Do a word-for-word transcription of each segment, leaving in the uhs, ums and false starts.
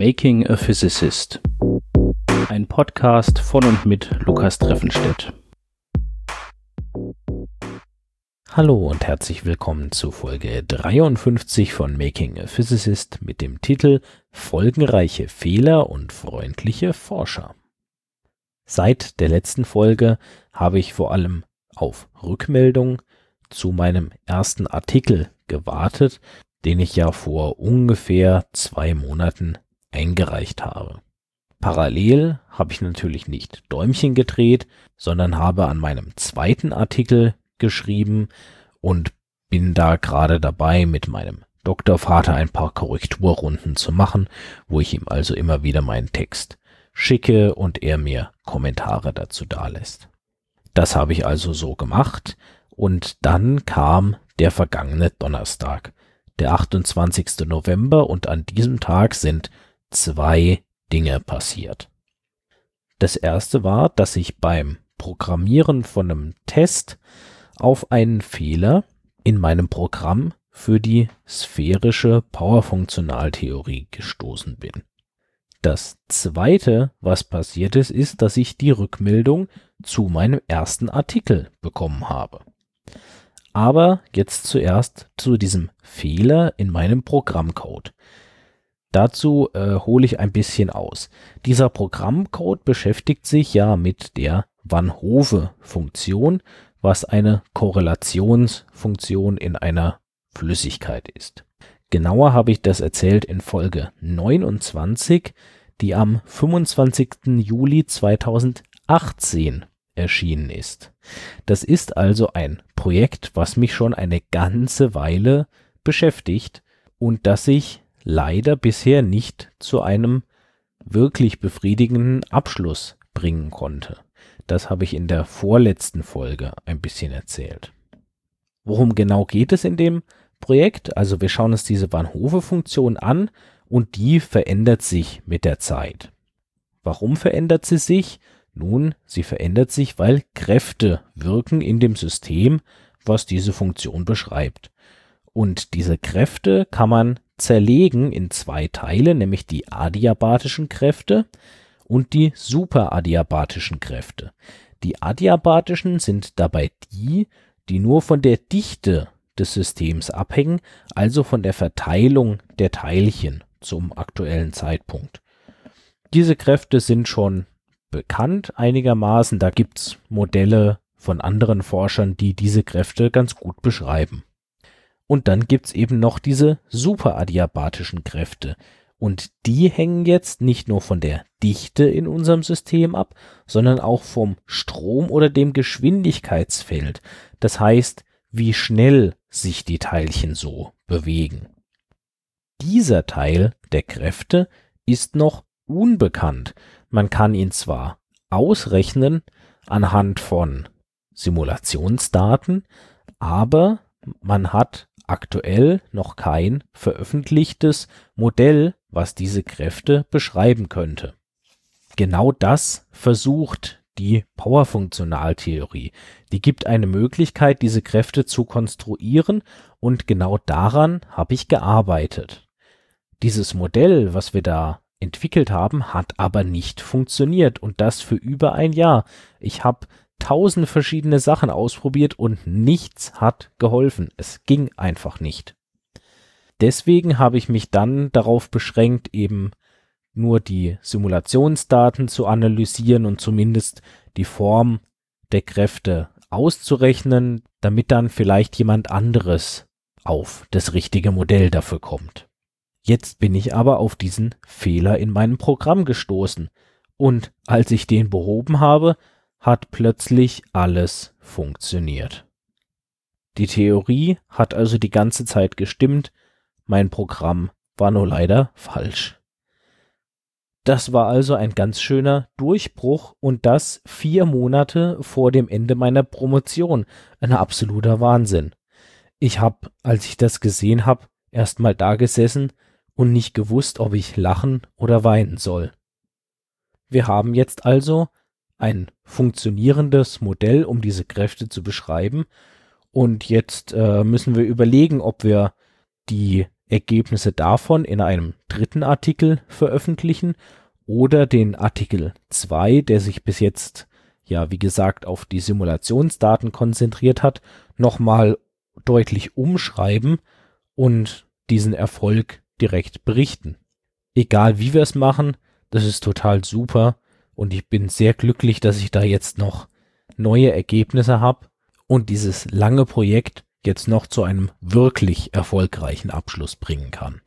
Making a Physicist. Ein Podcast von und mit Lukas Treffenstedt. Hallo und herzlich willkommen zu Folge dreiundfünfzig von Making a Physicist mit dem Titel Folgenreiche Fehler und freundliche Forscher. Seit der letzten Folge habe ich vor allem auf Rückmeldung zu meinem ersten Artikel gewartet, den ich ja vor ungefähr zwei Monaten eingereicht habe. Parallel habe ich natürlich nicht Däumchen gedreht, sondern habe an meinem zweiten Artikel geschrieben und bin da gerade dabei, mit meinem Doktorvater ein paar Korrekturrunden zu machen, wo ich ihm also immer wieder meinen Text schicke und er mir Kommentare dazu dalässt. Das habe ich also so gemacht und dann kam der vergangene Donnerstag, der achtundzwanzigste November, und an diesem Tag sind zwei Dinge passiert. Das erste war, dass ich beim Programmieren von einem Test auf einen Fehler in meinem Programm für die sphärische Powerfunktionaltheorie gestoßen bin. Das zweite, was passiert ist, ist, dass ich die Rückmeldung zu meinem ersten Artikel bekommen habe. Aber jetzt zuerst zu diesem Fehler in meinem Programmcode. Dazu äh, hole ich ein bisschen aus. Dieser Programmcode beschäftigt sich ja mit der Van Hove-Funktion, was eine Korrelationsfunktion in einer Flüssigkeit ist. Genauer habe ich das erzählt in Folge neunundzwanzig, die am fünfundzwanzigsten Juli zweitausendachtzehn erschienen ist. Das ist also ein Projekt, was mich schon eine ganze Weile beschäftigt und das ich leider bisher nicht zu einem wirklich befriedigenden Abschluss bringen konnte. Das habe ich in der vorletzten Folge ein bisschen erzählt. Worum genau geht es in dem Projekt? Also wir schauen uns diese Van Hove-Funktion an und die verändert sich mit der Zeit. Warum verändert sie sich? Nun, sie verändert sich, weil Kräfte wirken in dem System, was diese Funktion beschreibt. Und diese Kräfte kann man zerlegen in zwei Teile, nämlich die adiabatischen Kräfte und die superadiabatischen Kräfte. Die adiabatischen sind dabei die, die nur von der Dichte des Systems abhängen, also von der Verteilung der Teilchen zum aktuellen Zeitpunkt. Diese Kräfte sind schon bekannt einigermaßen, da gibt es Modelle von anderen Forschern, die diese Kräfte ganz gut beschreiben. Und dann gibt es eben noch diese superadiabatischen Kräfte. Und die hängen jetzt nicht nur von der Dichte in unserem System ab, sondern auch vom Strom oder dem Geschwindigkeitsfeld. Das heißt, wie schnell sich die Teilchen so bewegen. Dieser Teil der Kräfte ist noch unbekannt. Man kann ihn zwar ausrechnen anhand von Simulationsdaten, aber man hat aktuell noch kein veröffentlichtes Modell, was diese Kräfte beschreiben könnte. Genau das versucht die Powerfunktionaltheorie. Die gibt eine Möglichkeit, diese Kräfte zu konstruieren, und genau daran habe ich gearbeitet. Dieses Modell, was wir da entwickelt haben, hat aber nicht funktioniert, und das für über ein Jahr. Ich habe tausend verschiedene Sachen ausprobiert und nichts hat geholfen. Es ging einfach nicht. Deswegen habe ich mich dann darauf beschränkt, eben nur die Simulationsdaten zu analysieren und zumindest die Form der Kräfte auszurechnen, damit dann vielleicht jemand anderes auf das richtige Modell dafür kommt. Jetzt bin ich aber auf diesen Fehler in meinem Programm gestoßen, und als ich den behoben habe, hat plötzlich alles funktioniert. Die Theorie hat also die ganze Zeit gestimmt, mein Programm war nur leider falsch. Das war also ein ganz schöner Durchbruch, und das vier Monate vor dem Ende meiner Promotion. Ein absoluter Wahnsinn. Ich habe, als ich das gesehen habe, erst mal da gesessen und nicht gewusst, ob ich lachen oder weinen soll. Wir haben jetzt also ein funktionierendes Modell, um diese Kräfte zu beschreiben. Und jetzt äh, müssen wir überlegen, ob wir die Ergebnisse davon in einem dritten Artikel veröffentlichen oder den Artikel zwei, der sich bis jetzt, ja wie gesagt, auf die Simulationsdaten konzentriert hat, nochmal deutlich umschreiben und diesen Erfolg direkt berichten. Egal wie wir es machen, das ist total super und ich bin sehr glücklich, dass ich da jetzt noch neue Ergebnisse habe und dieses lange Projekt jetzt noch zu einem wirklich erfolgreichen Abschluss bringen kann.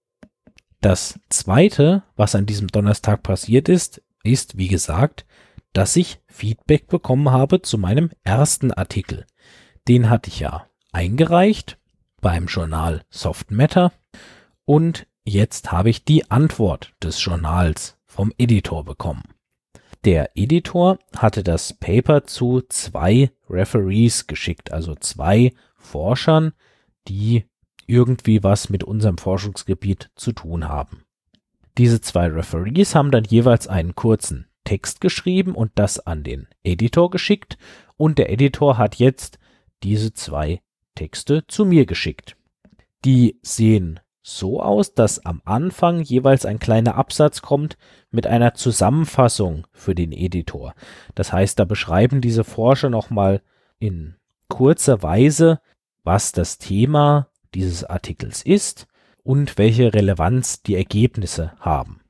Das Zweite, was an diesem Donnerstag passiert ist, ist, wie gesagt, dass ich Feedback bekommen habe zu meinem ersten Artikel. Den hatte ich ja eingereicht beim Journal Soft Matter und jetzt habe ich die Antwort des Journals vom Editor bekommen. Der Editor hatte das Paper zu zwei Referees geschickt, also zwei Forschern, die irgendwie was mit unserem Forschungsgebiet zu tun haben. Diese zwei Referees haben dann jeweils einen kurzen Text geschrieben und das an den Editor geschickt und der Editor hat jetzt diese zwei Texte zu mir geschickt. Die sehen so aus, dass am Anfang jeweils ein kleiner Absatz kommt mit einer Zusammenfassung für den Editor. Das heißt, da beschreiben diese Forscher nochmal in kurzer Weise, was das Thema dieses Artikels ist und welche Relevanz die Ergebnisse haben.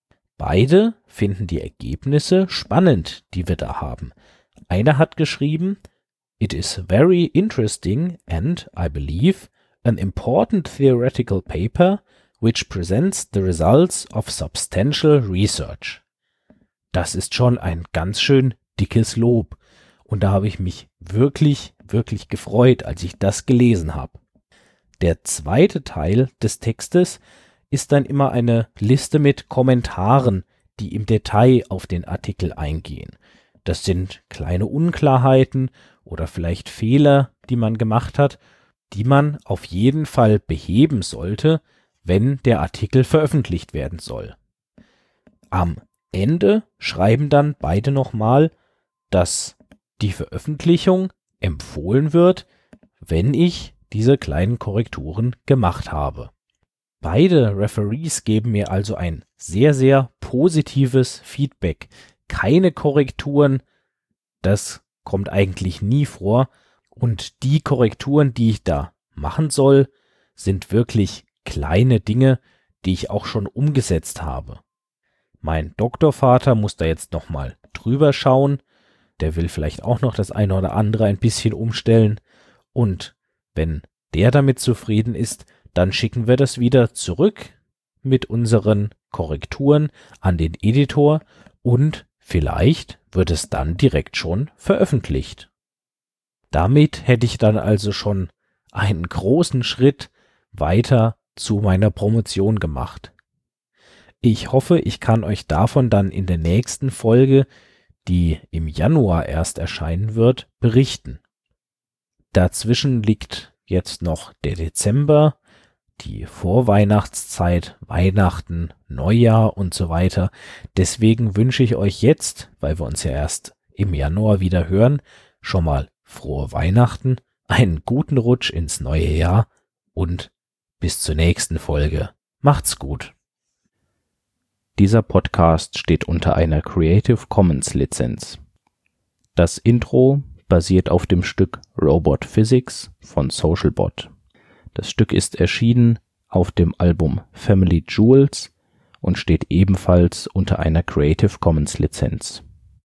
Beide finden die Ergebnisse spannend, die wir da haben. Einer hat geschrieben, "It is very interesting and, I believe, an important theoretical paper which presents the results of substantial research." Das ist schon ein ganz schön dickes Lob und da habe ich mich wirklich, wirklich gefreut, als ich das gelesen habe. Der zweite Teil des Textes ist dann immer eine Liste mit Kommentaren, die im Detail auf den Artikel eingehen. Das sind kleine Unklarheiten oder vielleicht Fehler, die man gemacht hat, die man auf jeden Fall beheben sollte, wenn der Artikel veröffentlicht werden soll. Am Ende schreiben dann beide nochmal, dass die Veröffentlichung empfohlen wird, wenn ich diese kleinen Korrekturen gemacht habe. Beide Referees geben mir also ein sehr, sehr positives Feedback. Keine Korrekturen, das kommt eigentlich nie vor. Und die Korrekturen, die ich da machen soll, sind wirklich kleine Dinge, die ich auch schon umgesetzt habe. Mein Doktorvater muss da jetzt nochmal drüber schauen. Der will vielleicht auch noch das eine oder andere ein bisschen umstellen. Und wenn der damit zufrieden ist, dann schicken wir das wieder zurück mit unseren Korrekturen an den Editor und vielleicht wird es dann direkt schon veröffentlicht. Damit hätte ich dann also schon einen großen Schritt weiter zu meiner Promotion gemacht. Ich hoffe, ich kann euch davon dann in der nächsten Folge, die im Januar erst erscheinen wird, berichten. Dazwischen liegt jetzt noch der Dezember, die Vorweihnachtszeit, Weihnachten, Neujahr und so weiter. Deswegen wünsche ich euch jetzt, weil wir uns ja erst im Januar wieder hören, schon mal frohe Weihnachten, einen guten Rutsch ins neue Jahr und bis zur nächsten Folge. Macht's gut. Dieser Podcast steht unter einer Creative Commons Lizenz. Das Intro basiert auf dem Stück Robot Physics von Socialbot. Das Stück ist erschienen auf dem Album Family Jewels und steht ebenfalls unter einer Creative Commons Lizenz.